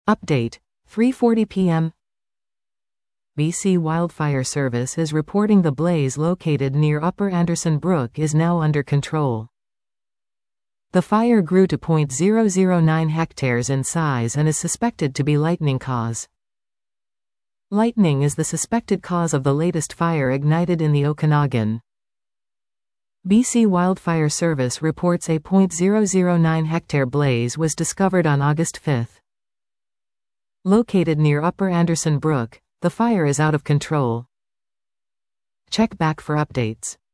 Update, 3:40 p.m. BC Wildfire Service is reporting the blaze located near Upper Anderson Brook is now under control. The fire grew to 0.009 hectares in size and is suspected to be lightning cause. Lightning is the suspected cause of the latest fire ignited in the Okanagan. BC Wildfire Service reports a 0.009 hectare blaze was discovered on August 5. Located near Upper Anderson Brook, the fire is out of control. Check back for updates.